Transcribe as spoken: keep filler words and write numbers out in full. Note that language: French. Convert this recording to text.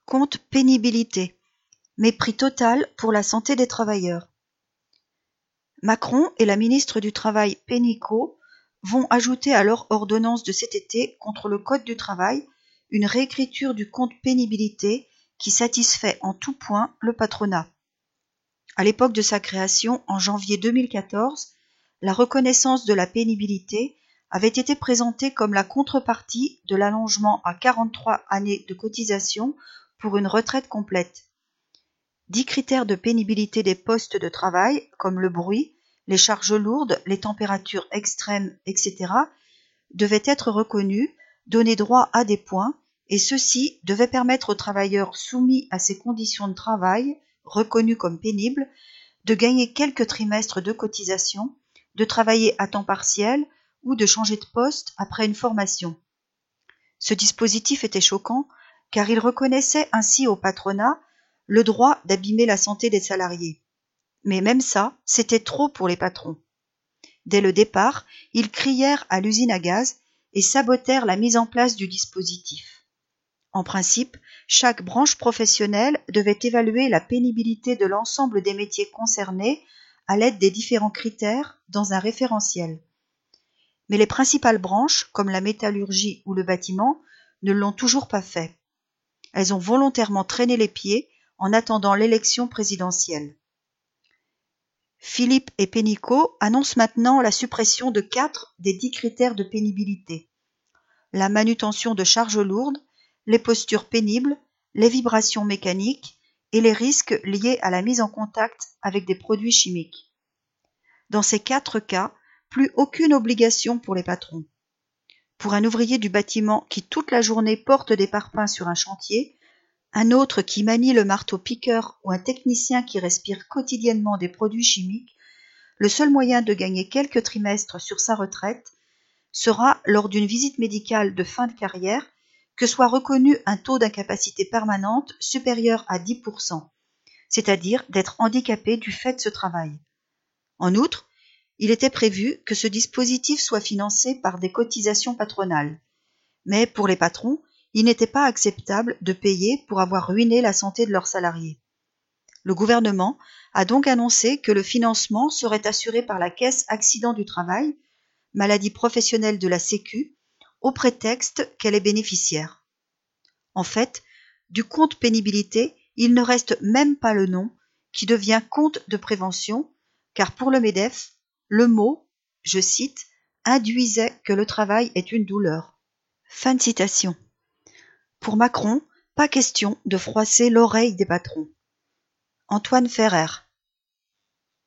compte pénibilité, mépris total pour la santé des travailleurs. Macron et la ministre du Travail Pénicaud vont ajouter à leur ordonnance de cet été contre le Code du travail une réécriture du compte pénibilité qui satisfait en tout point le patronat. À l'époque de sa création, en janvier deux mille quatorze, la reconnaissance de la pénibilité avait été présentée comme la contrepartie de l'allongement à quarante-trois années de cotisation pour une retraite complète. Dix critères de pénibilité des postes de travail, comme le bruit, les charges lourdes, les températures extrêmes, et cetera, devaient être reconnus, donner droit à des points, et ceux-ci devaient permettre aux travailleurs soumis à ces conditions de travail, reconnus comme pénibles, de gagner quelques trimestres de cotisation, de travailler à temps partiel ou de changer de poste après une formation. Ce dispositif était choquant car il reconnaissait ainsi au patronat le droit d'abîmer la santé des salariés. Mais même ça, c'était trop pour les patrons. Dès le départ, ils crièrent à l'usine à gaz et sabotèrent la mise en place du dispositif. En principe, chaque branche professionnelle devait évaluer la pénibilité de l'ensemble des métiers concernés à l'aide des différents critères dans un référentiel. Mais les principales branches, comme la métallurgie ou le bâtiment, ne l'ont toujours pas fait. Elles ont volontairement traîné les pieds en attendant l'élection présidentielle. Philippe et Pénicaud annoncent maintenant la suppression de quatre des dix critères de pénibilité. La manutention de charges lourdes, les postures pénibles, les vibrations mécaniques et les risques liés à la mise en contact avec des produits chimiques. Dans ces quatre cas, plus aucune obligation pour les patrons. Pour un ouvrier du bâtiment qui toute la journée porte des parpaings sur un chantier, un autre qui manie le marteau-piqueur ou un technicien qui respire quotidiennement des produits chimiques, le seul moyen de gagner quelques trimestres sur sa retraite sera lors d'une visite médicale de fin de carrière que soit reconnu un taux d'incapacité permanente supérieur à dix pour cent, c'est-à-dire d'être handicapé du fait de ce travail. En outre, il était prévu que ce dispositif soit financé par des cotisations patronales. Mais pour les patrons, il n'était pas acceptable de payer pour avoir ruiné la santé de leurs salariés. Le gouvernement a donc annoncé que le financement serait assuré par la Caisse accident du travail, maladie professionnelle de la Sécu, au prétexte qu'elle est bénéficiaire. En fait, du compte pénibilité, il ne reste même pas le nom, qui devient compte de prévention, car pour le MEDEF, le mot, je cite, induisait que le travail est une douleur. Fin de citation. Pour Macron, pas question de froisser l'oreille des patrons. Antoine Ferrer.